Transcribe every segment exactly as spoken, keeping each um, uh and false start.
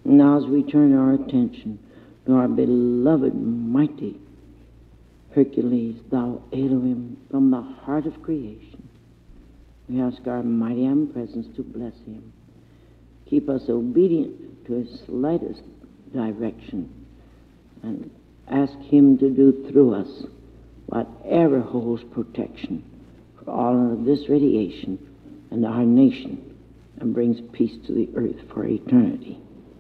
Now as we turn our attention to our beloved, mighty Hercules, thou Elohim, from the heart of creation, we ask our mighty omnipresence to bless him. Keep us obedient to his slightest direction, and ask him to do through us whatever holds protection for all of this radiation and our nation, and brings peace to the earth for eternity.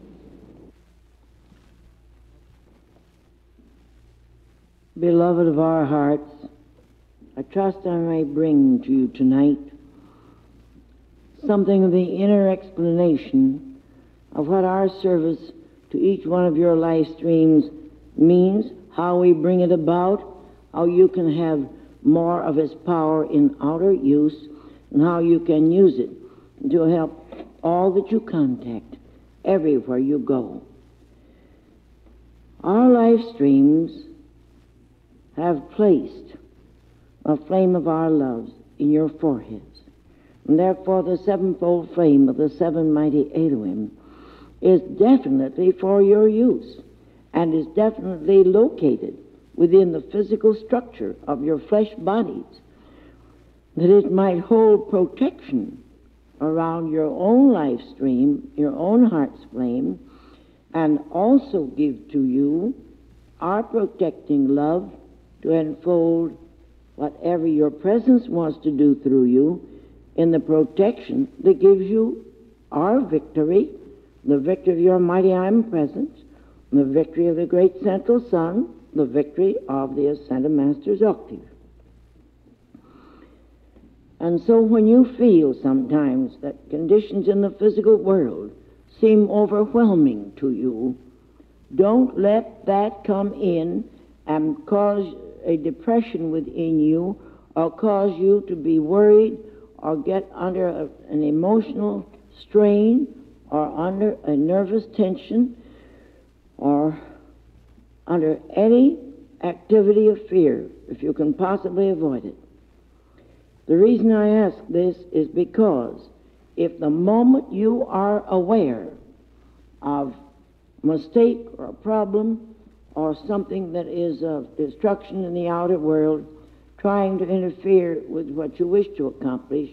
Beloved of our hearts, I trust I may bring to you tonight something of the inner explanation of what our service to each one of your life streams means, how we bring it about, how you can have more of its power in outer use, and how you can use it to help all that you contact everywhere you go. Our life streams have placed a flame of our loves in your foreheads, and therefore the sevenfold flame of the seven mighty Elohim is definitely for your use, and is definitely located within the physical structure of your flesh bodies, that it might hold protection around your own life stream, your own heart's flame, and also give to you our protecting love to enfold whatever your presence wants to do through you in the protection that gives you our victory, the victory of your mighty omnipresence, the victory of the great central sun, the victory of the ascended Master's octave. And so when you feel sometimes that conditions in the physical world seem overwhelming to you, don't let that come in and cause a depression within you, or cause you to be worried, or get under a, an emotional strain, or under a nervous tension, or under any activity of fear, if you can possibly avoid it. The reason I ask this is because if the moment you are aware of a mistake or a problem or something that is of destruction in the outer world, trying to interfere with what you wish to accomplish,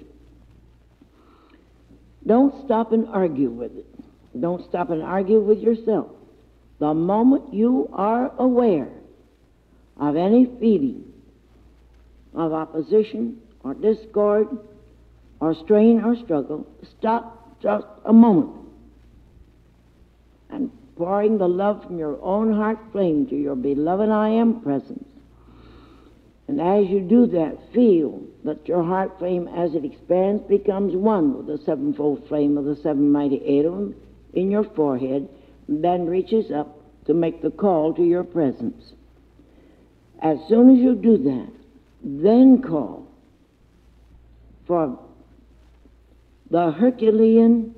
don't stop and argue with it. Don't stop and argue with yourself. The moment you are aware of any feeling of opposition or discord or strain or struggle, stop just a moment and pouring the love from your own heart flame to your beloved I Am presence. And as you do that, feel that your heart flame, as it expands, becomes one with the sevenfold flame of the seven mighty Elohim in your forehead, and then reaches up to make the call to your presence. As soon as you do that, then call for the Herculean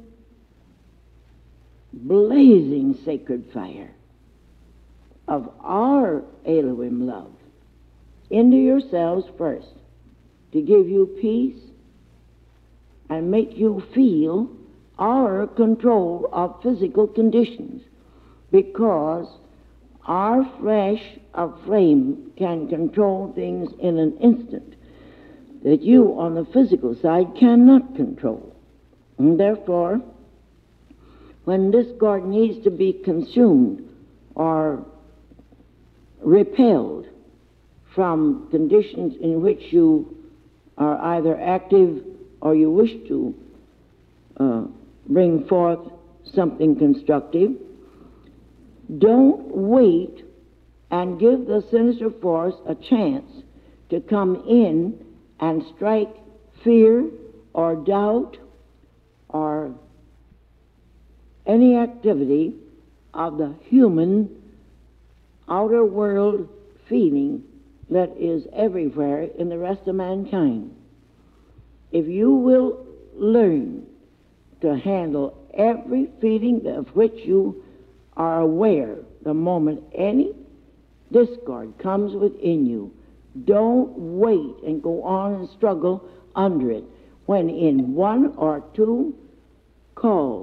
blazing sacred fire of our Elohim love into yourselves first, to give you peace and make you feel our control of physical conditions, because our flesh of flame can control things in an instant that you on the physical side cannot control. And therefore, when discord needs to be consumed or repelled from conditions in which you are either active or you wish to uh, bring forth something constructive, don't wait and give the sinister force a chance to come in and strike fear or doubt or any activity of the human outer world feeling that is everywhere in the rest of mankind. If you will learn to handle every feeling of which you are aware the moment any discord comes within you, don't wait and go on and struggle under it, when in one or two calls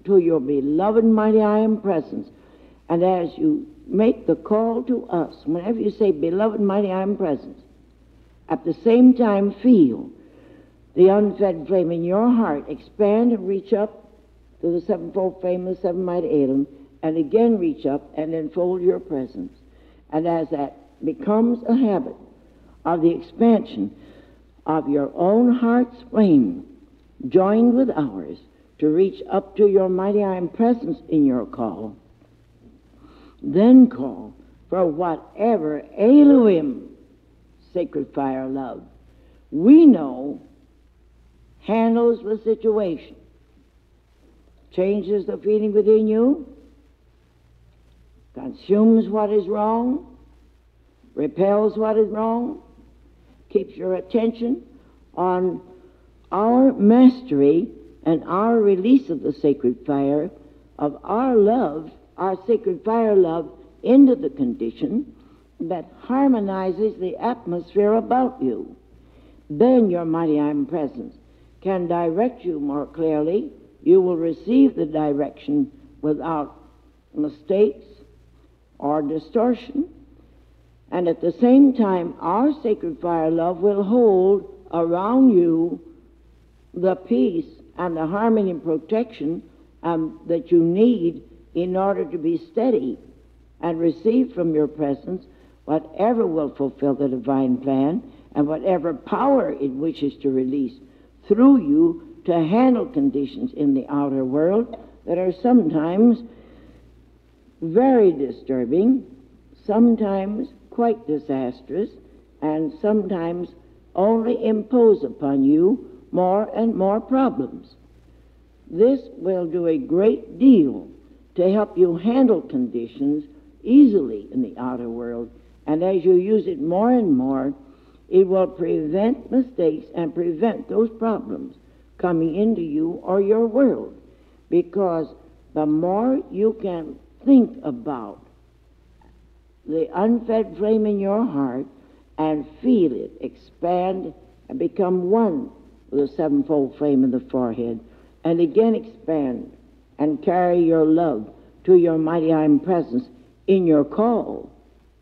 to your beloved mighty I am presence. And as you make the call to us, whenever you say beloved mighty I am presence, at the same time feel the unfed flame in your heart expand and reach up to the sevenfold flame of the seven mighty Elohim, and again reach up and enfold your presence. And as that becomes a habit of the expansion of your own heart's flame, joined with ours, to reach up to your mighty I am presence in your call, then call for whatever Elohim, sacred fire love, we know handles the situation, changes the feeling within you, consumes what is wrong, repels what is wrong, keeps your attention on our mastery and our release of the sacred fire of our love, our sacred fire love, into the condition that harmonizes the atmosphere about you. Then your mighty I am presence can direct you more clearly. You will receive the direction without mistakes or distortion. And at the same time, our sacred fire love will hold around you the peace and the harmony and protection um, that you need in order to be steady and receive from your presence whatever will fulfill the divine plan and whatever power it wishes to release through you to handle conditions in the outer world that are sometimes very disturbing, sometimes quite disastrous, and sometimes only impose upon you more and more problems. This will do a great deal to help you handle conditions easily in the outer world, and as you use it more and more, it will prevent mistakes and prevent those problems coming into you or your world, because the more you can think about the unfed flame in your heart and feel it expand and become one with the sevenfold flame in the forehead, and again expand and carry your love to your mighty I am presence in your call,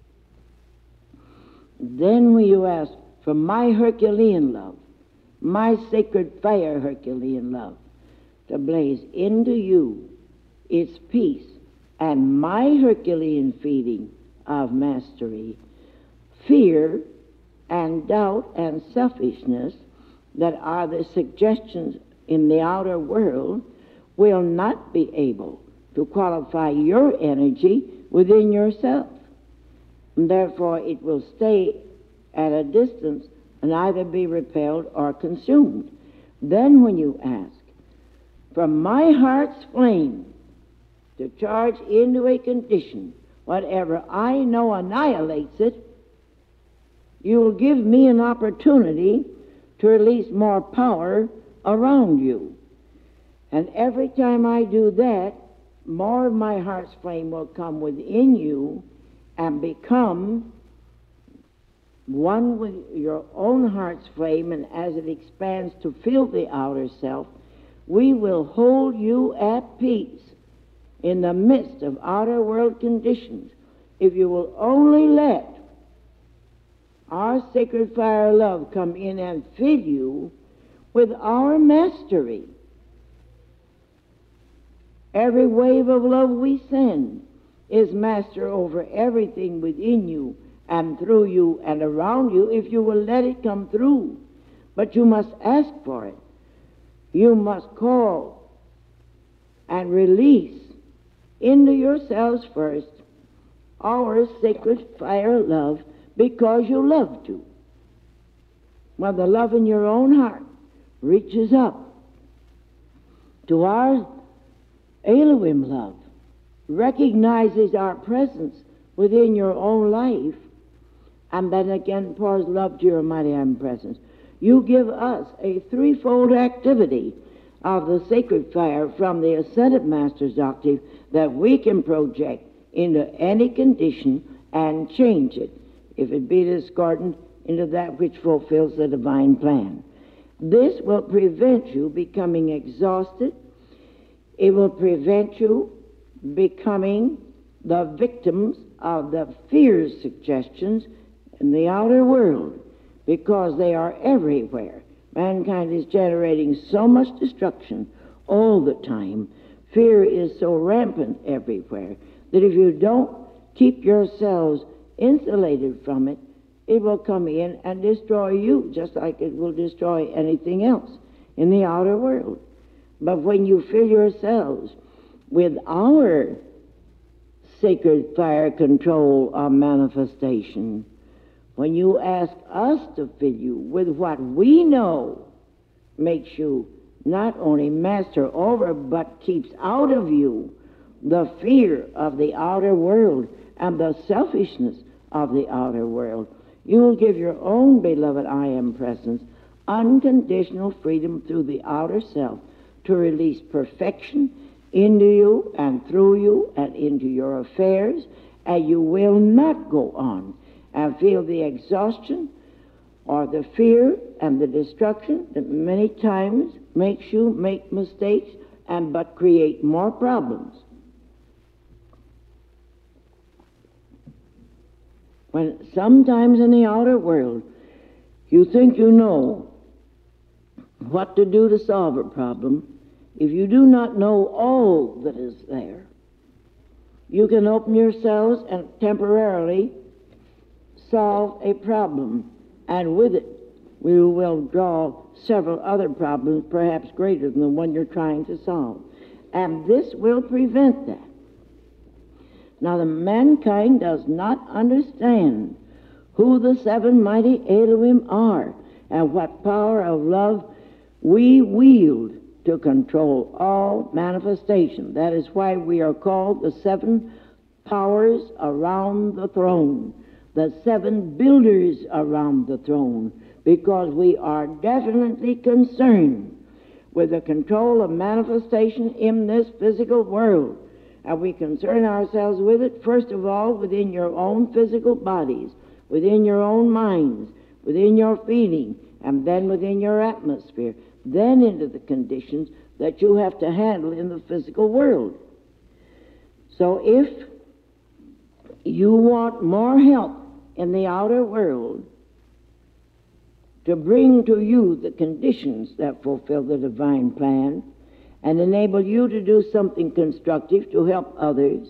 then will you ask for my Herculean love, my sacred fire Herculean love, to blaze into you its peace and my Herculean feeling of mastery. Fear and doubt and selfishness that are the suggestions in the outer world will not be able to qualify your energy within yourself. And therefore it will stay at a distance and either be repelled or consumed. Then when you ask from my heart's flame to charge into a condition whatever I know annihilates it, you will give me an opportunity to release more power around you. And every time I do that, more of my heart's flame will come within you and become one with your own heart's flame, and as it expands to fill the outer self, we will hold you at peace in the midst of outer world conditions if you will only let our sacred fire love come in and fill you with our mastery. Every wave of love we send is master over everything within you and through you and around you if you will let it come through. But you must ask for it. You must call and release into yourselves first our sacred fire love, because you love to. When the love in your own heart reaches up to our Elohim love, recognizes our presence within your own life, and then again pours love to your mighty I am presence, you give us a threefold activity of the sacred fire from the Ascended Master's octave that we can project into any condition and change it, if it be discordant, into that which fulfills the divine plan. This will prevent you becoming exhausted It will prevent you becoming the victims of the fear suggestions in the outer world, because they are everywhere. Mankind is generating so much destruction all the time. Fear is so rampant everywhere that if you don't keep yourselves insulated from it, it will come in and destroy you, just like it will destroy anything else in the outer world. But when you fill yourselves with our sacred fire control of manifestation, when you ask us to fill you with what we know makes you not only master over, but keeps out of you the fear of the outer world and the selfishness of the outer world, you will give your own beloved I Am presence unconditional freedom through the outer self to release perfection into you and through you and into your affairs, and you will not go on and feel the exhaustion or the fear and the destruction that many times makes you make mistakes and but create more problems. When sometimes in the outer world you think you know what to do to solve a problem, if you do not know all that is there, you can open yourselves and temporarily solve a problem, and with it we will draw several other problems, perhaps greater than the one you're trying to solve. And this will prevent that. Now, the mankind does not understand who the seven mighty Elohim are and what power of love we wield to control all manifestation. That is why we are called the seven powers around the throne, the seven builders around the throne, because we are definitely concerned with the control of manifestation in this physical world. And we concern ourselves with it, first of all, within your own physical bodies, within your own minds, within your feeling, and then within your atmosphere, then into the conditions that you have to handle in the physical world. So if you want more help in the outer world to bring to you the conditions that fulfill the divine plan and enable you to do something constructive to help others,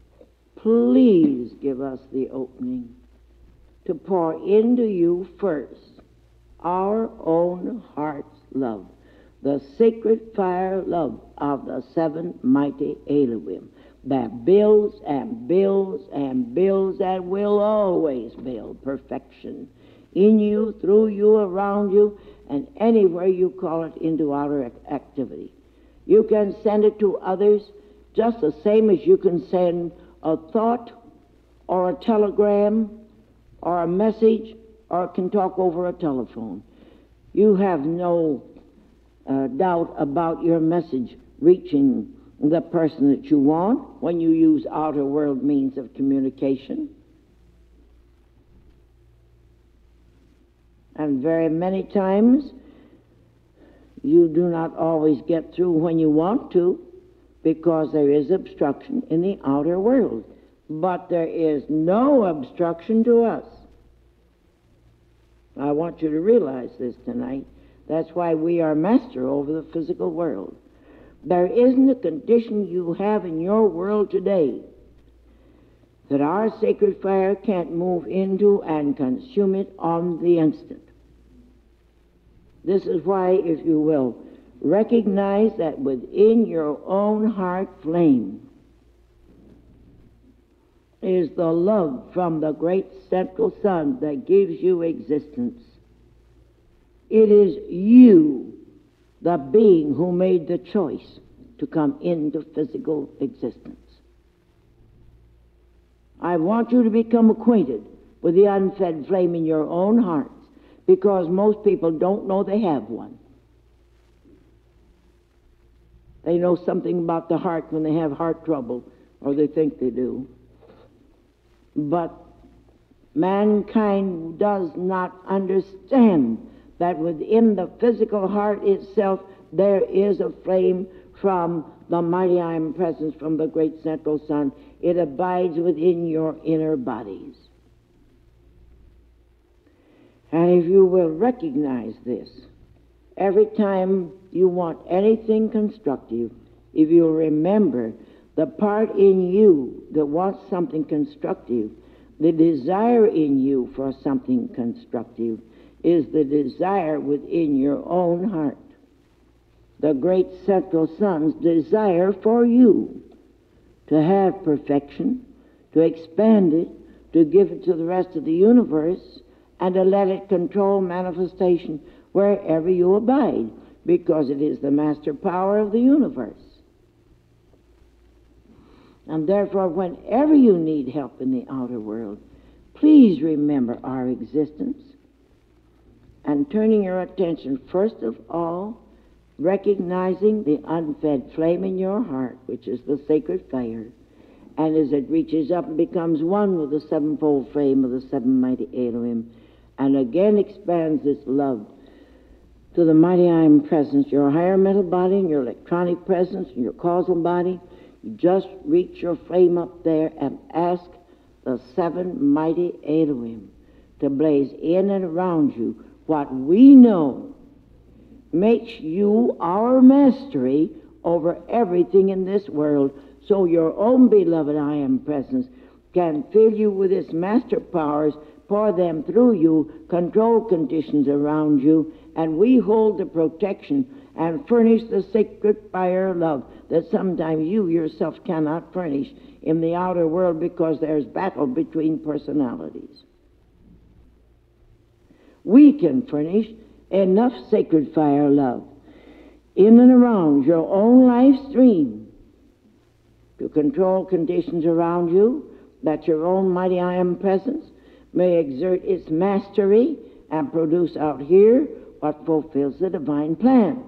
please give us the opening to pour into you first our own heart's love, the sacred fire love of the seven mighty Elohim that builds and builds and builds and will always build perfection in you, through you, around you, and anywhere you call it into outer activity. You can send it to others just the same as you can send a thought or a telegram or a message or can talk over a telephone. You have no uh, doubt about your message reaching the person that you want when you use outer world means of communication. And very many times you do not always get through when you want to, because there is obstruction in the outer world. But there is no obstruction to us. I want you to realize this tonight. That's why we are master over the physical world. There isn't a condition you have in your world today that our sacred fire can't move into and consume it on the instant. This is why, if you will, recognize that within your own heart flame is the love from the great central sun that gives you existence. It is you, the being who made the choice to come into physical existence. I want you to become acquainted with the unfed flame in your own hearts, because most people don't know they have one. They know something about the heart when they have heart trouble, or they think they do. But mankind does not understand that within the physical heart itself there is a flame from the mighty I Am presence from the great central sun. It abides within your inner bodies. And if you will recognize this, every time you want anything constructive, if you remember the part in you that wants something constructive, the desire in you for something constructive is the desire within your own heart. The great central sun's desire for you to have perfection, to expand it, to give it to the rest of the universe, and to let it control manifestation wherever you abide, because it is the master power of the universe. And therefore, whenever you need help in the outer world, please remember our existence, and turning your attention first of all, recognizing the unfed flame in your heart, which is the sacred fire, and as it reaches up and becomes one with the sevenfold flame of the seven mighty Elohim, and again expands its love to the mighty I Am presence, your higher mental body and your electronic presence and your causal body, you just reach your flame up there and ask the seven mighty Elohim to blaze in and around you what we know makes you our mastery over everything in this world, so your own beloved I Am presence can fill you with its master powers, pour them through you, control conditions around you, and we hold the protection and furnish the sacred fire of love that sometimes you yourself cannot furnish in the outer world because there's battle between personalities. We can furnish enough sacred fire love in and around your own life stream to control conditions around you, that your own mighty I Am presence may exert its mastery and produce out here what fulfills the divine plan.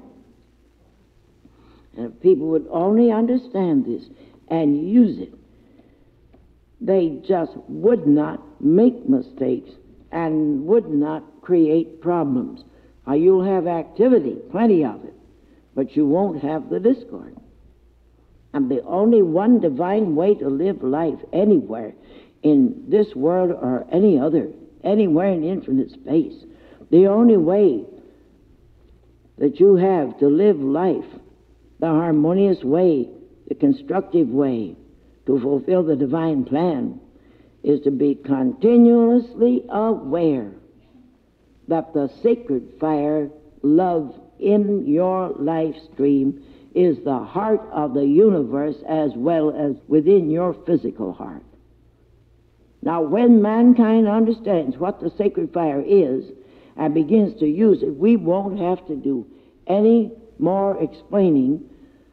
And if people would only understand this and use it, they just would not make mistakes and would not create problems. Now, you'll have activity, plenty of it, but you won't have the discord. And the only one divine way to live life anywhere in this world or any other, anywhere in infinite space, the only way that you have to live life the harmonious way, the constructive way, to fulfill the divine plan, is to be continuously aware that the sacred fire, love in your life stream, is the heart of the universe as well as within your physical heart. Now, when mankind understands what the sacred fire is and begins to use it, we won't have to do any more explaining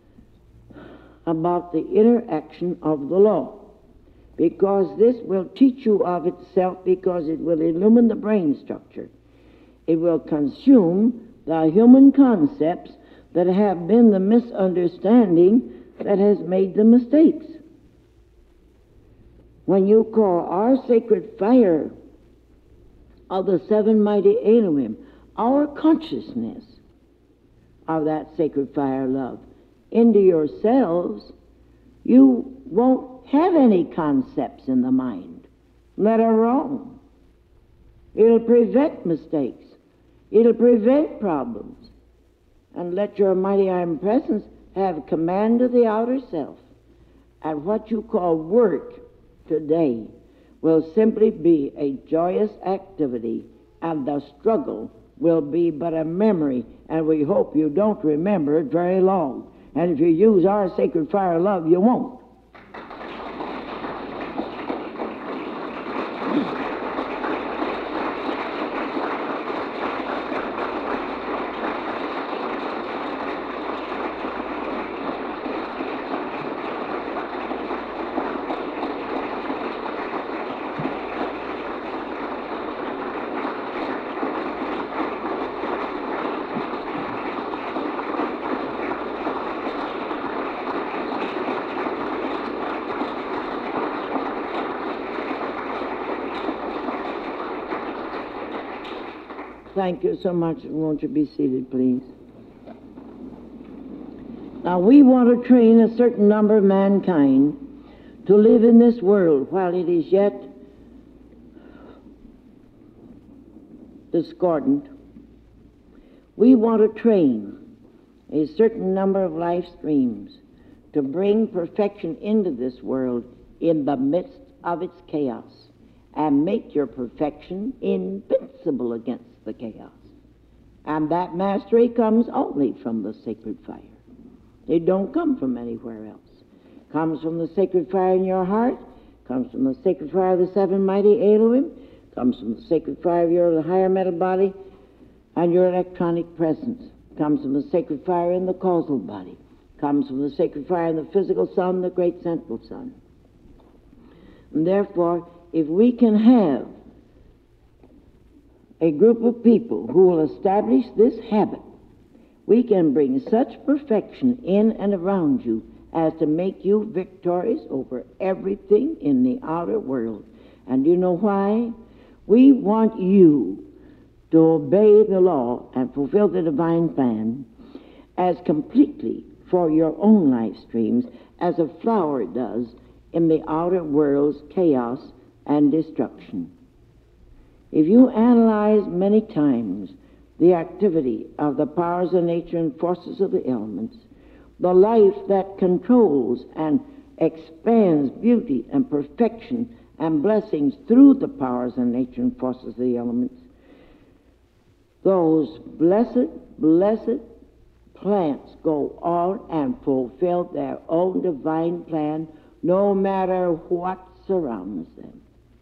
about the interaction of the law, because this will teach you of itself, because it will illumine the brain structure. It will consume the human concepts that have been the misunderstanding that has made the mistakes. When you call our sacred fire of the seven mighty Elohim, our consciousness of that sacred fire love, into yourselves, you won't have any concepts in the mind that are wrong. It'll prevent mistakes. It'll prevent problems. And let your mighty I Am presence have command of the outer self. And what you call work today will simply be a joyous activity, and the struggle will be but a memory, and we hope you don't remember it very long. And if you use our sacred fire love, you won't. Thank you so much. Won't you be seated, please? Now, we want to train a certain number of mankind to live in this world while it is yet discordant. We want to train a certain number of life streams to bring perfection into this world in the midst of its chaos and make your perfection invincible against the chaos. And that mastery comes only from the sacred fire. It don't come from anywhere else. It comes from the sacred fire in your heart, comes from the sacred fire of the seven mighty Elohim, comes from the sacred fire of your higher metal body and your electronic presence, comes from the sacred fire in the causal body, comes from the sacred fire in the physical sun, the great central sun. And therefore, if we can have a group of people who will establish this habit, we can bring such perfection in and around you as to make you victorious over everything in the outer world. And you know why? We want you to obey the law and fulfill the divine plan as completely for your own life streams as a flower does in the outer world's chaos and destruction. If you analyze many times the activity of the powers of nature and forces of the elements, the life that controls and expands beauty and perfection and blessings through the powers of nature and forces of the elements, those blessed, blessed plants go on and fulfill their own divine plan no matter what surrounds them.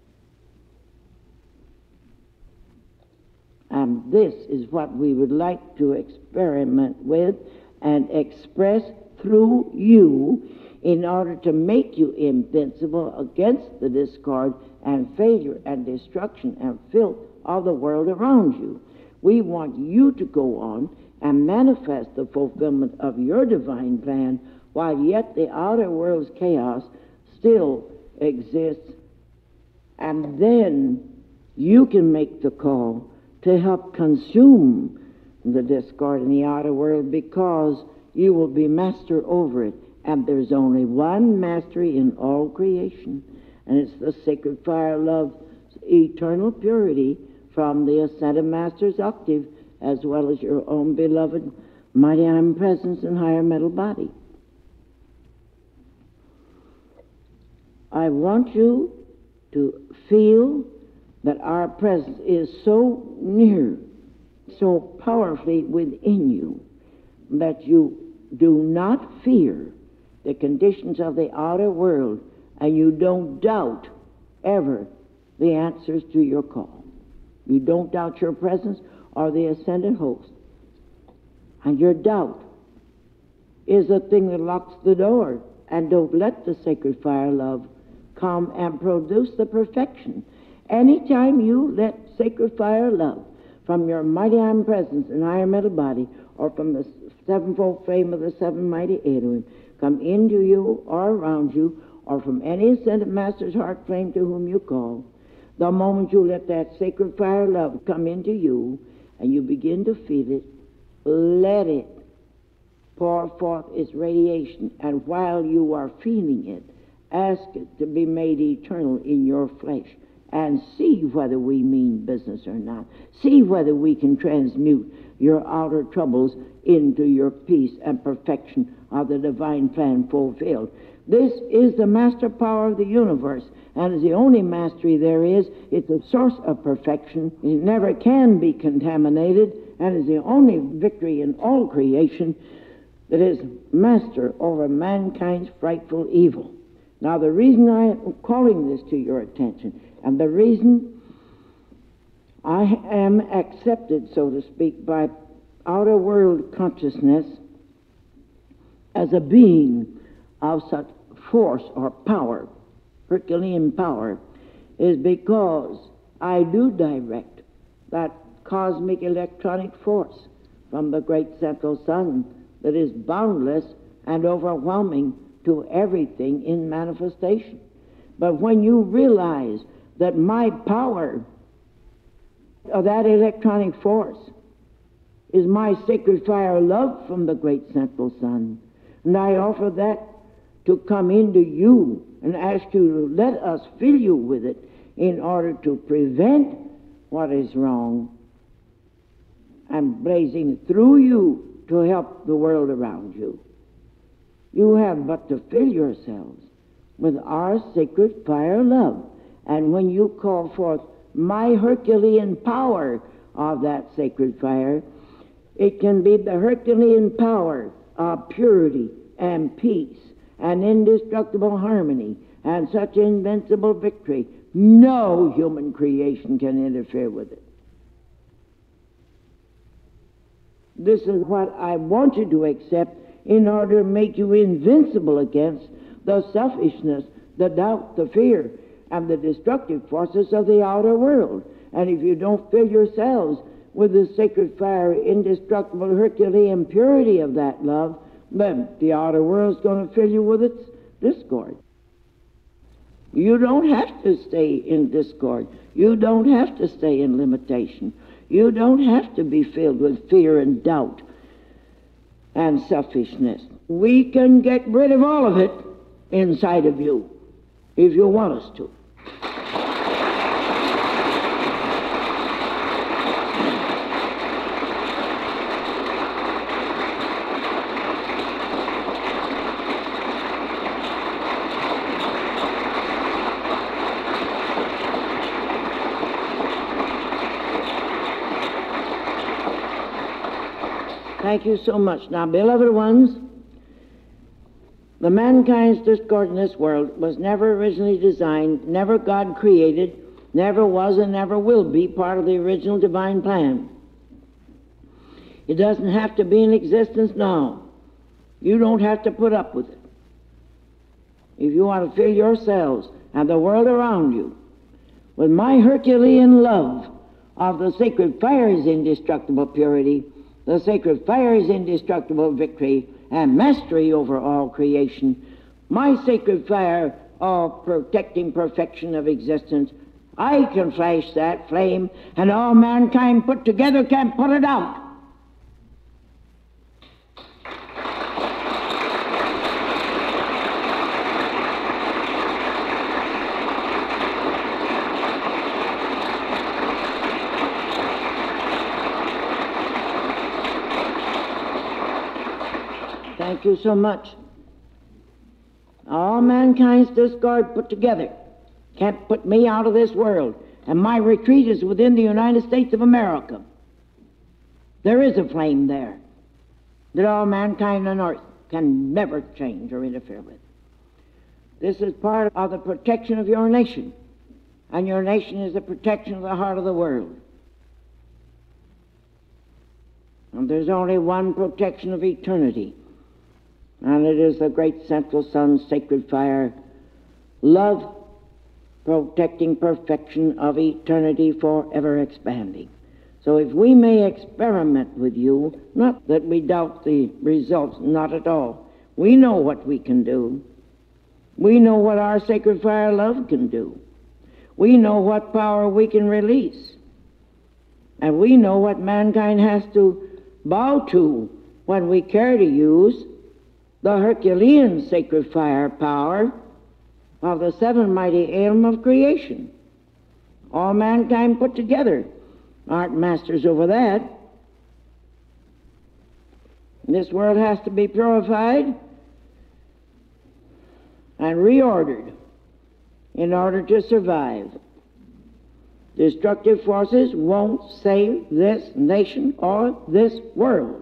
And this is what we would like to experiment with and express through you in order to make you invincible against the discord and failure and destruction and filth of the world around you. We want you to go on and manifest the fulfillment of your divine plan while yet the outer world's chaos still exists. And then you can make the call to help consume the discord in the outer world, because you will be master over it. And there's only one mastery in all creation, and it's the sacred fire of love's eternal purity from the ascended master's octave, as well as your own beloved mighty omnipresence and higher metal body. I want you to feel that our presence is so near, so powerfully within you, that you do not fear the conditions of the outer world, and you don't doubt ever the answers to your call. You don't doubt your presence or the ascended host. And your doubt is the thing that locks the door, and don't let the sacred fire of love come and produce the perfection. Anytime you let sacred fire of love from your mighty omnipresence and higher metal body, or from the sevenfold flame of the seven mighty Elohim, come into you or around you, or from any ascended master's heart flame to whom you call, the moment you let that sacred fire of love come into you and you begin to feel it, let it pour forth its radiation. And while you are feeling it, ask it to be made eternal in your flesh, and see whether we mean business or not. See whether we can transmute your outer troubles into your peace and perfection of the divine plan fulfilled. This is the master power of the universe, and is the only mastery there is. It's a source of perfection. It never can be contaminated, and is the only victory in all creation that is master over mankind's frightful evil. Now, the reason I am calling this to your attention, and the reason I am accepted, so to speak, by outer world consciousness as a being of such force or power, Herculean power, is because I do direct that cosmic electronic force from the great central sun that is boundless and overwhelming to everything in manifestation. But when you realize that my power of that electronic force is my sacred fire of love from the great central sun, And I offer that to come into you and ask you to let us fill you with it in order to prevent what is wrong and blazing through you to help the world around you. You have but to fill yourselves with our sacred fire love. And when you call forth my Herculean power of that sacred fire, it can be the Herculean power of purity and peace and indestructible harmony and such invincible victory. No human creation can interfere with it. This is what I want you to accept in order to make you invincible against the selfishness, the doubt, the fear, and the destructive forces of the outer world. And if you don't fill yourselves with the sacred fire, indestructible Herculean purity of that love, then the outer world's going to fill you with its discord. You don't have to stay in discord. You don't have to stay in limitation. You don't have to be filled with fear and doubt and selfishness. We can get rid of all of it inside of you if you want us to. Thank you so much. Now, beloved ones, the mankind's discord in this world was never originally designed, never God created, never was and never will be part of the original divine plan. It doesn't have to be in existence now. You don't have to put up with it. If you want to fill yourselves and the world around you with my Herculean love of the sacred fire's indestructible purity, the sacred fire's indestructible victory and mastery over all creation, my sacred fire of protecting perfection of existence, I can flash that flame, and all mankind put together can't put it out. Thank you so much. All mankind's discord put together can't put me out of this world, and my retreat is within the United States of America. There is a flame there that all mankind on earth can never change or interfere with. This is part of the protection of your nation, and your nation is the protection of the heart of the world. And there's only one protection of eternity, and it is the great central sun's sacred fire, love, protecting perfection of eternity, forever expanding. So if we may experiment with you, not that we doubt the results, not at all. We know what we can do. We know what our sacred fire love can do. We know what power we can release. And we know what mankind has to bow to when we care to use the Herculean sacred fire power of the seven mighty aeon of creation. All mankind put together aren't masters over that. This world has to be purified and reordered in order to survive. Destructive forces won't save this nation or this world.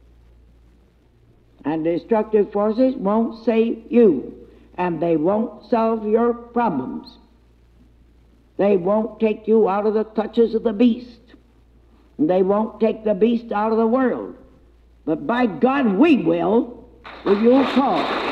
And destructive forces won't save you, and they won't solve your problems. They won't take you out of the clutches of the beast. They won't take the beast out of the world. But by God, we will, with your call.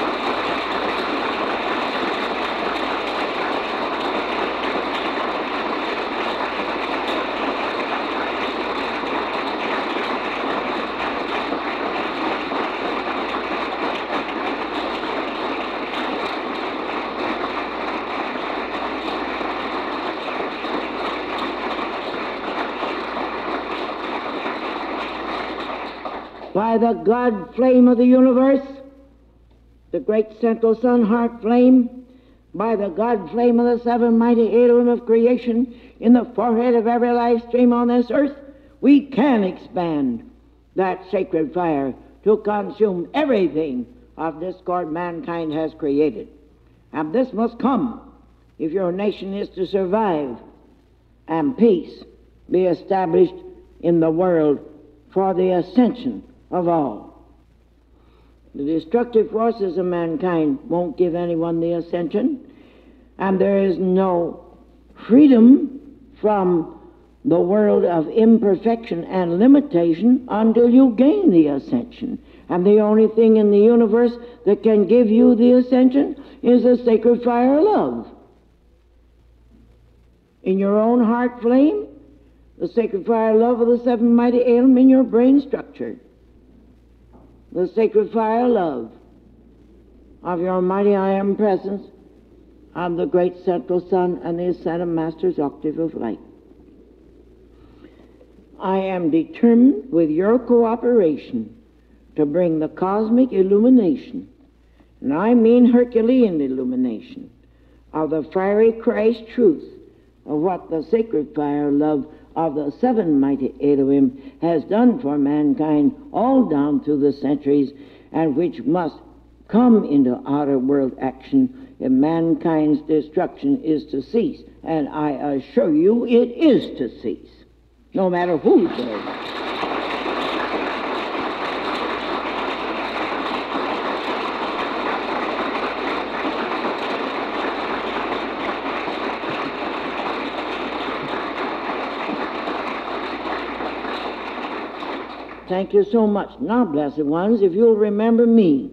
By the God flame of the universe, the great central sun heart flame, by the God flame of the seven mighty Elohim of creation in the forehead of every life stream on this earth, we can expand that sacred fire to consume everything of discord mankind has created. And this must come if your nation is to survive and peace be established in the world for the ascension of all. The destructive forces of mankind won't give anyone the ascension, and there is no freedom from the world of imperfection and limitation until you gain the ascension. And the only thing in the universe that can give you the ascension is the sacred fire of love. In your own heart flame, the sacred fire of love of the seven mighty Elohim in your brain structure. The sacred fire of love of your mighty I am presence of the great central sun and the ascended master's octave of light. I am determined with your cooperation to bring the cosmic illumination, and I mean Herculean illumination, of the fiery Christ truth of what the sacred fire love of the seven mighty Elohim has done for mankind all down through the centuries, and which must come into outer world action if mankind's destruction is to cease. And I assure you it is to cease, no matter who's there. Thank you so much. Now, blessed ones, if you'll remember me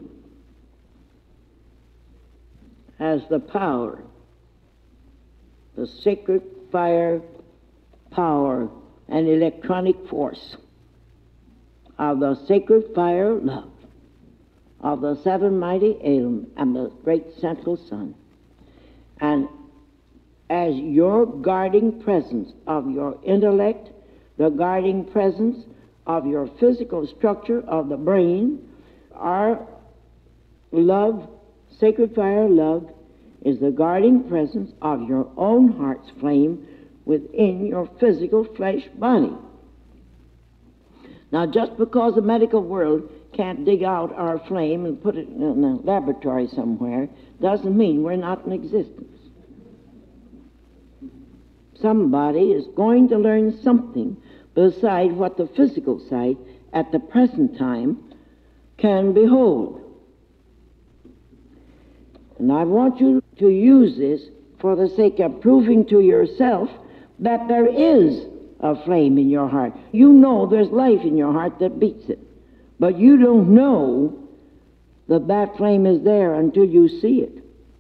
as the power, the sacred fire power and electronic force of the sacred fire love of the seven mighty Elohim and the great central sun, and as your guarding presence of your intellect, the guarding presence of your physical structure of the brain, our love, sacred fire love, is the guarding presence of your own heart's flame within your physical flesh body. Now, just because the medical world can't dig out our flame and put it in a laboratory somewhere doesn't mean we're not in existence. Somebody is going to learn something beside what the physical sight at the present time can behold. And I want you to use this for the sake of proving to yourself that there is a flame in your heart. You know there's life in your heart that beats it, but you don't know that that flame is there until you see it.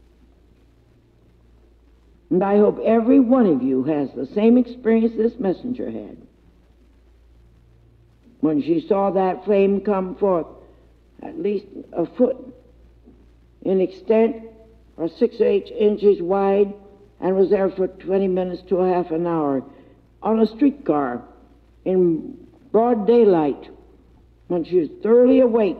And I hope every one of you has the same experience this messenger had when she saw that flame come forth at least a foot in extent or six or eight inches wide, and was there for twenty minutes to a half an hour on a streetcar in broad daylight when she was thoroughly awake.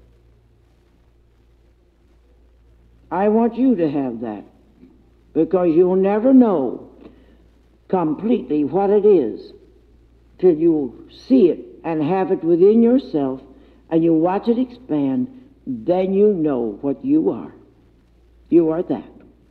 I want you to have that, because you'll never know completely what it is till you see it and have it within yourself, and you watch it expand. Then you know what you are. You are that.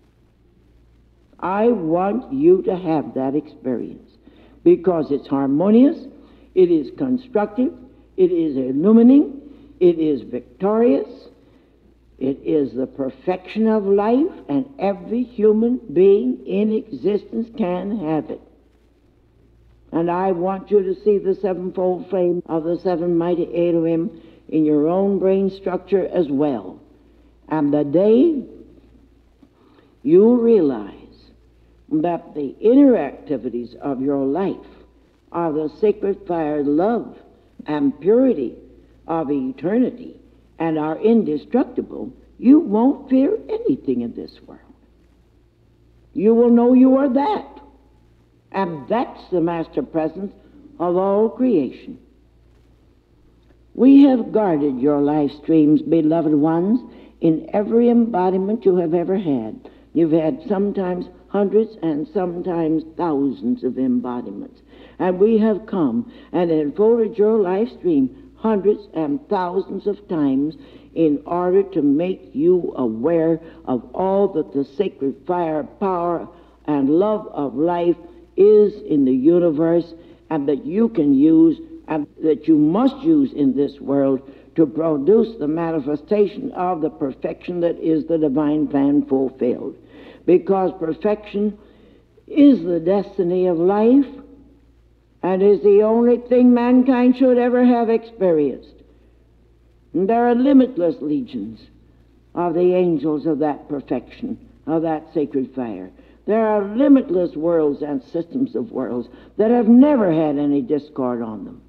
I want you to have that experience, because it's harmonious, it is constructive, it is illuminating, it is victorious, it is the perfection of life, and every human being in existence can have it. And I want you to see the sevenfold flame of the seven mighty Elohim in your own brain structure as well. And the day you realize that the inner activities of your life are the sacred fire love and purity of eternity and are indestructible, you won't fear anything in this world. You will know you are that. And that's the master presence of all creation. We have guarded your life streams, beloved ones, in every embodiment you have ever had. You've had sometimes hundreds and sometimes thousands of embodiments. And we have come and unfolded your life stream hundreds and thousands of times in order to make you aware of all that the sacred fire, power, and love of life is in the universe, and that you can use and that you must use in this world to produce the manifestation of the perfection that is the divine plan fulfilled. Because perfection is the destiny of life and is the only thing mankind should ever have experienced. And there are limitless legions of the angels of that perfection, of that sacred fire. There are limitless worlds and systems of worlds that have never had any discord on them.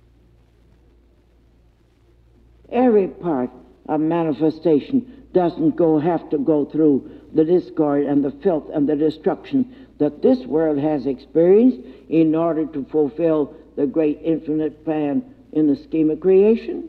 Every part of manifestation doesn't go have to go through the discord and the filth and the destruction that this world has experienced in order to fulfill the great infinite plan in the scheme of creation.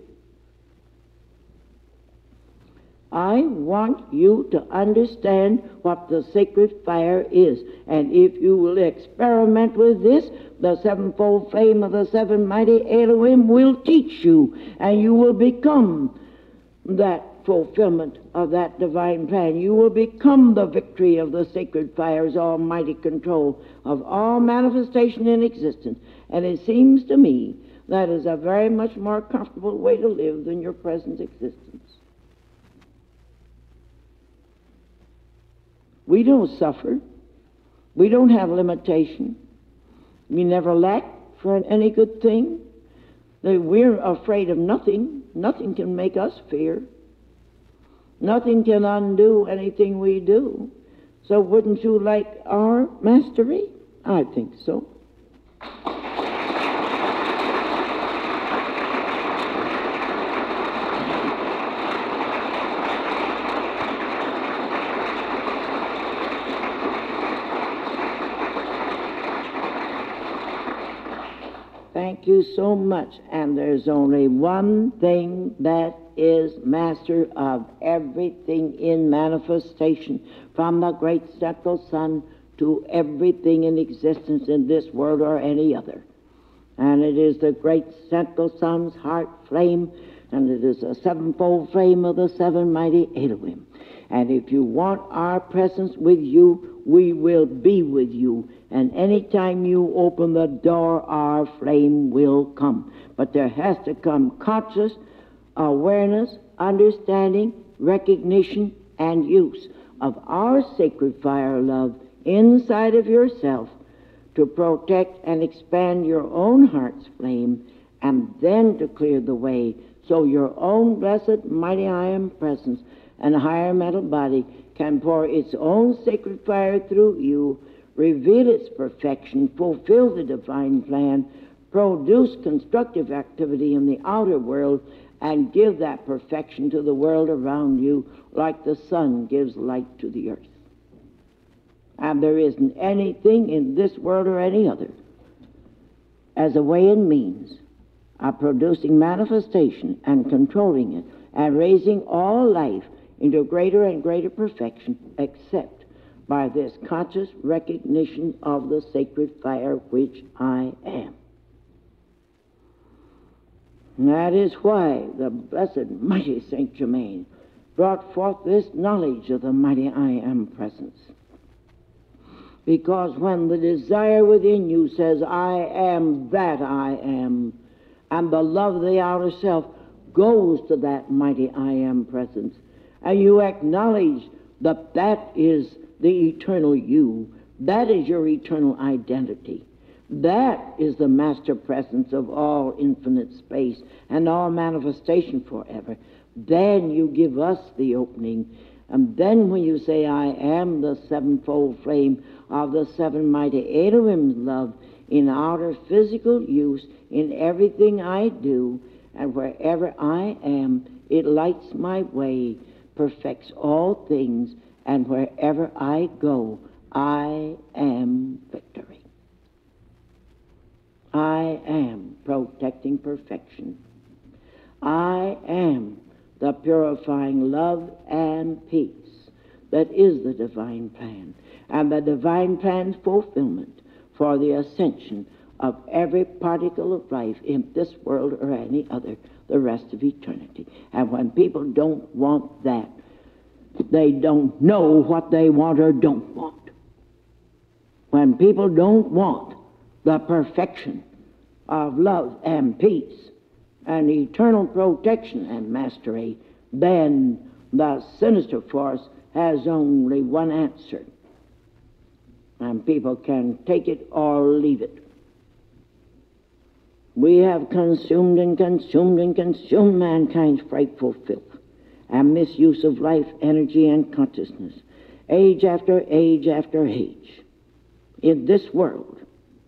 I want you to understand what the sacred fire is, and if you will experiment with this, the sevenfold flame of the seven mighty Elohim will teach you, and you will become that fulfillment of that divine plan. You will become the victory of the sacred fire's almighty control of all manifestation in existence. And it seems to me that is a very much more comfortable way to live than your present existence. We don't suffer. We don't have limitation. We never lack for any good thing. We're afraid of nothing. Nothing can make us fear. Nothing can undo anything we do. So wouldn't you like our mastery? I think so. Thank you so much. And there's only one thing that is master of everything in manifestation, from the great central sun to everything in existence in this world or any other. And it is the great central sun's heart flame, and it is a sevenfold flame of the seven mighty Elohim. And if you want our presence with you, we will be with you. And any time you open the door, our flame will come. But there has to come conscious awareness, understanding, recognition, and use of our sacred fire love inside of yourself to protect and expand your own heart's flame, and then to clear the way so your own blessed mighty I am presence and higher mental body can pour its own sacred fire through you, reveal its perfection, fulfill the divine plan, produce constructive activity in the outer world, and give that perfection to the world around you like the sun gives light to the earth. And there isn't anything in this world or any other as a way and means of producing manifestation and controlling it and raising all life into greater and greater perfection except by this conscious recognition of the sacred fire which I am. And that is why the blessed mighty Saint Germain brought forth this knowledge of the mighty I am presence. Because when the desire within you says, I am that I am, and the love of the outer self goes to that mighty I am presence, and you acknowledge that that is the eternal you, that is your eternal identity, that is the master presence of all infinite space and all manifestation forever, then you give us the opening. And then when you say, I am the sevenfold flame of the seven mighty Elohim's love in outer physical use, in everything I do, and wherever I am, it lights my way, perfects all things, and wherever I go, I am victory. I am protecting perfection. I am the purifying love and peace that is the divine plan, and the divine plan's fulfillment for the ascension of every particle of life in this world or any other the rest of eternity. And when people don't want that, they don't know what they want or don't want. When people don't want the perfection of love and peace and eternal protection and mastery, then the sinister force has only one answer. And people can take it or leave it. We have consumed and consumed and consumed mankind's frightful filth and misuse of life, energy, and consciousness, age after age after age, in this world.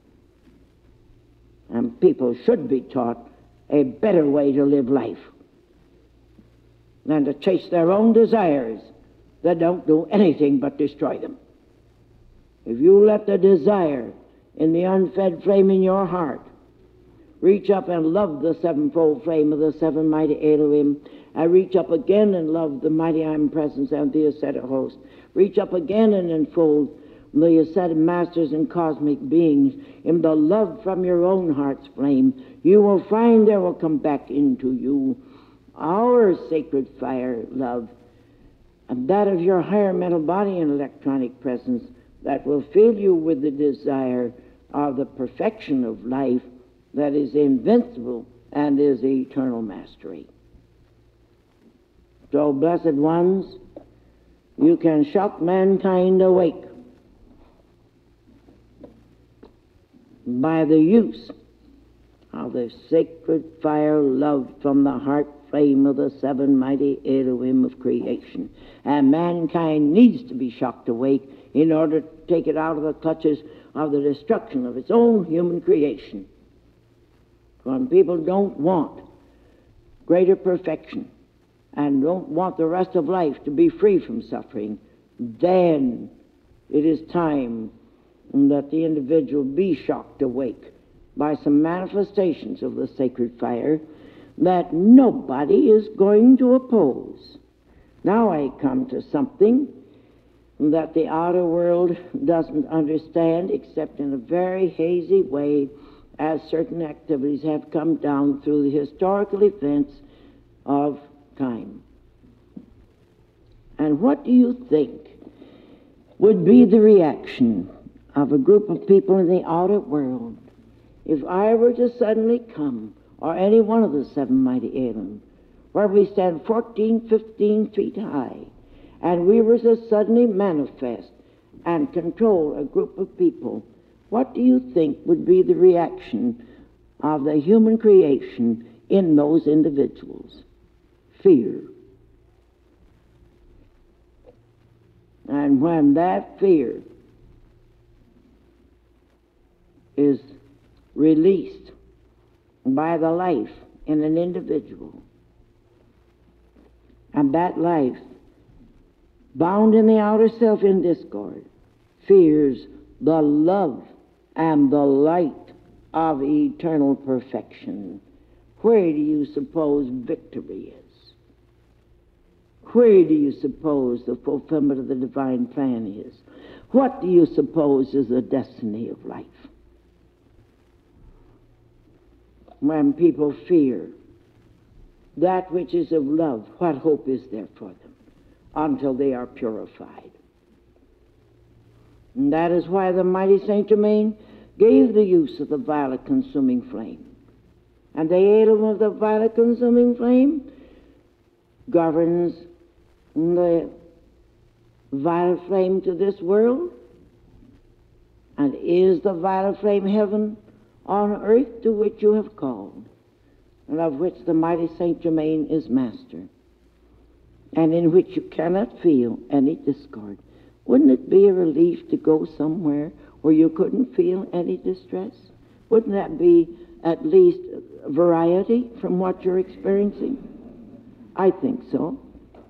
And people should be taught a better way to live life than to chase their own desires that don't do anything but destroy them. If you let the desire in the unfed flame in your heart reach up and love the sevenfold flame of the seven mighty Elohim, and reach up again and love the mighty omnipresence and the ascetic host, reach up again and enfold the ascetic masters and cosmic beings in the love from your own heart's flame, you will find there will come back into you our sacred fire, love, and that of your higher mental body and electronic presence that will fill you with the desire of the perfection of life that is invincible and is eternal mastery. So, blessed ones, you can shock mankind awake by the use of the sacred fire love from the heart flame of the seven mighty Elohim of creation. And mankind needs to be shocked awake in order to take it out of the clutches of the destruction of its own human creation. When people don't want greater perfection and don't want the rest of life to be free from suffering, then it is time that the individual be shocked awake by some manifestations of the sacred fire that nobody is going to oppose. Now I come to something that the outer world doesn't understand except in a very hazy way, as certain activities have come down through the historical events of time. And what do you think would be the reaction of a group of people in the outer world if I were to suddenly come, or any one of the seven mighty Elohim, where we stand fourteen, fifteen feet high, and we were to suddenly manifest and control a group of people? What do you think would be the reaction of the human creation in those individuals? Fear. And when that fear is released by the life in an individual, and that life, bound in the outer self in discord, fears the love and the light of eternal perfection, where do you suppose victory is? Where do you suppose the fulfillment of the divine plan is? What do you suppose is the destiny of life? When people fear that which is of love, what hope is there for them until they are purified? And that is why the mighty Saint Germain gave the use of the violet consuming flame. And the Elohim of the violet consuming flame governs the violet flame to this world, and is the violet flame heaven on earth to which you have called, and of which the mighty Saint Germain is master, and in which you cannot feel any discord. Wouldn't it be a relief to go somewhere where you couldn't feel any distress? Wouldn't that be at least variety from what you're experiencing? I think so.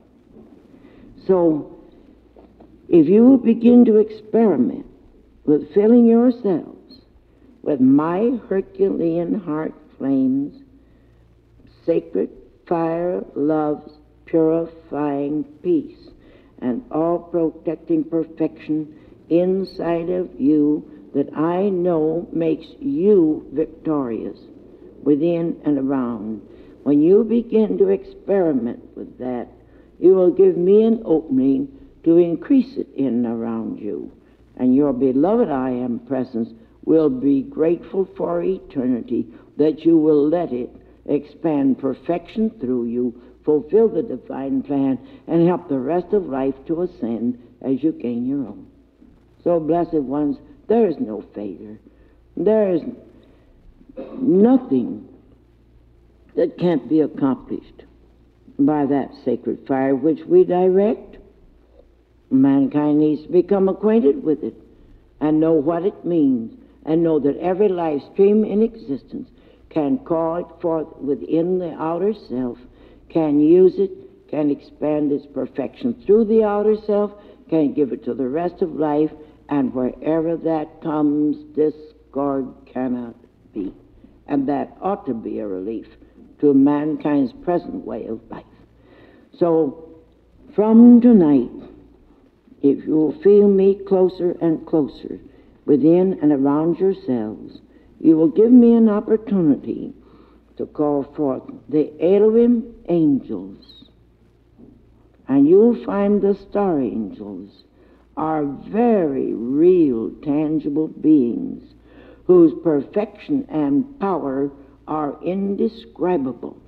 So, if you begin to experiment with filling yourselves with my Herculean heart flames, sacred fire loves purifying peace and all-protecting perfection inside of you that I know makes you victorious within and around. When you begin to experiment with that, you will give me an opening to increase it in and around you. And your beloved I Am presence will be grateful for eternity that you will let it expand perfection through you, fulfill the divine plan, and help the rest of life to ascend as you gain your own. So, blessed ones, there is no failure. There is nothing that can't be accomplished by that sacred fire which we direct. Mankind needs to become acquainted with it and know what it means, and know that every life stream in existence can call it forth within the outer self, can use it, can expand its perfection through the outer self, can give it to the rest of life, and wherever that comes, discord cannot be. And that ought to be a relief to mankind's present way of life. So, from tonight, if you will feel me closer and closer within and around yourselves, you will give me an opportunity to call forth the Elohim angels. And you'll find the star angels are very real, tangible beings whose perfection and power are indescribable.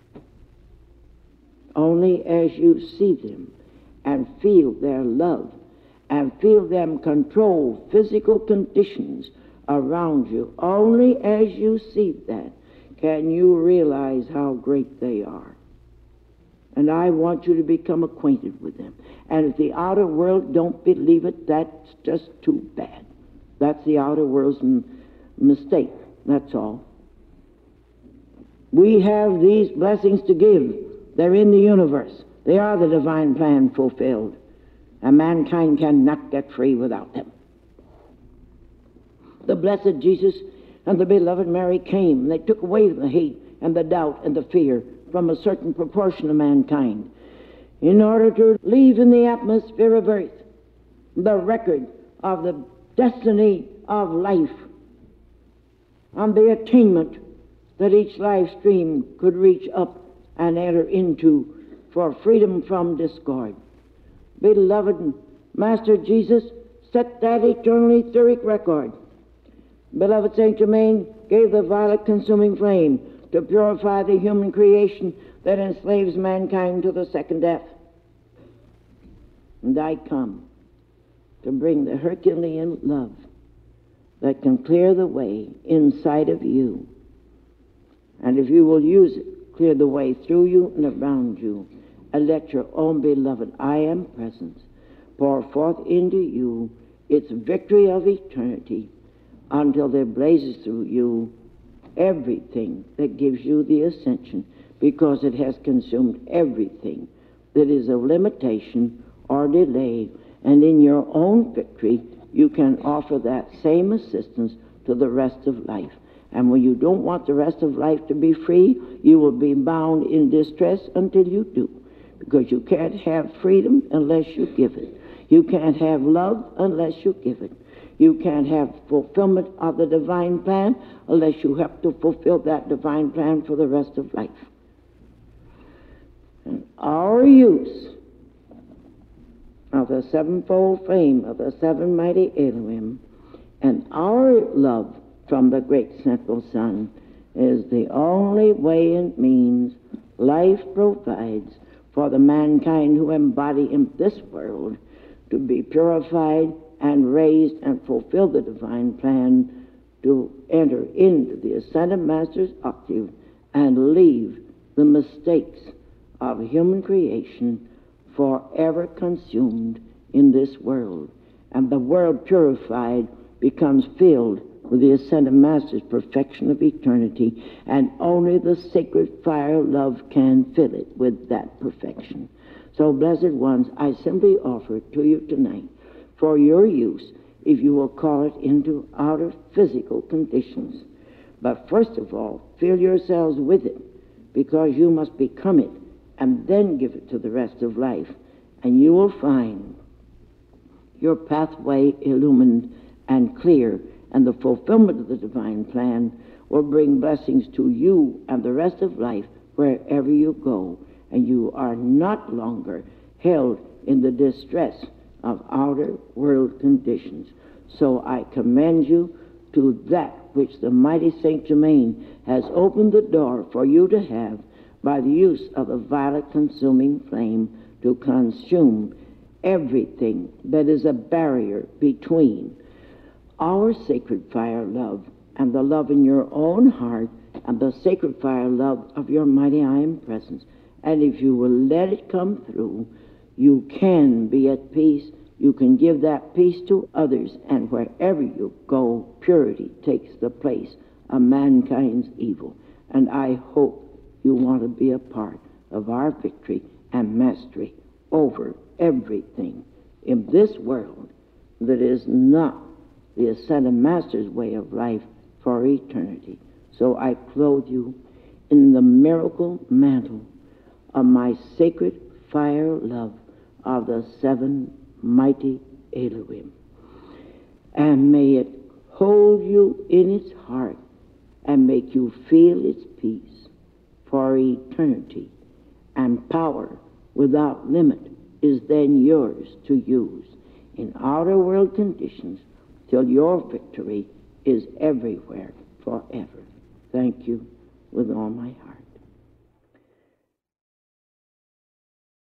Only as you see them and feel their love and feel them control physical conditions around you, only as you see that can you realize how great they are. And I want you to become acquainted with them. And if the outer world don't believe it, that's just too bad. That's the outer world's m- mistake. That's all. We have these blessings to give. They're in the universe. They are the divine plan fulfilled. And mankind cannot get free without them. The blessed Jesus and the beloved Mary came, and they took away the hate and the doubt and the fear from a certain proportion of mankind in order to leave in the atmosphere of earth the record of the destiny of life and the attainment that each life stream could reach up and enter into for freedom from discord. Beloved Master Jesus set that eternal etheric record. Beloved Saint Germain gave the violet consuming flame to purify the human creation that enslaves mankind to the second death. And I come to bring the Herculean love that can clear the way inside of you. And if you will use it, clear the way through you and around you, and let your own beloved I Am presence pour forth into you its victory of eternity until there blazes through you everything that gives you the ascension, because it has consumed everything that is a limitation or delay, and in your own victory you can offer that same assistance to the rest of life. And when you don't want the rest of life to be free, you will be bound in distress until you do, because you can't have freedom unless you give it. You can't have love unless you give it. You can't have fulfillment of the divine plan unless you help to fulfill that divine plan for the rest of life. And our use of the sevenfold flame of the seven mighty Elohim and our love from the great central sun is the only way and means life provides for the mankind who embody in this world to be purified and raised and fulfill the divine plan to enter into the ascended Master's octave and leave the mistakes of human creation forever consumed in this world. And the world purified becomes filled with the ascended Master's perfection of eternity, and only the sacred fire of love can fill it with that perfection. So, blessed ones, I simply offer it to you tonight for your use, if you will call it into outer physical conditions. But first of all, fill yourselves with it, because you must become it and then give it to the rest of life. And you will find your pathway illumined and clear, and the fulfillment of the divine plan will bring blessings to you and the rest of life wherever you go. And you are not longer held in the distress of outer world conditions. So I commend you to that which the mighty Saint Germain has opened the door for you to have by the use of the violet consuming flame to consume everything that is a barrier between our sacred fire love and the love in your own heart and the sacred fire love of your mighty I Am Presence. And if you will let it come through, you can be at peace. You can give that peace to others, and wherever you go, purity takes the place of mankind's evil. And I hope you want to be a part of our victory and mastery over everything in this world that is not the Ascended Master's way of life for eternity. So I clothe you in the miracle mantle of my sacred fire love of the seven mighty Elohim. And may it hold you in its heart and make you feel its peace for eternity. And power without limit is then yours to use in outer world conditions till your victory is everywhere forever. Thank you with all my heart.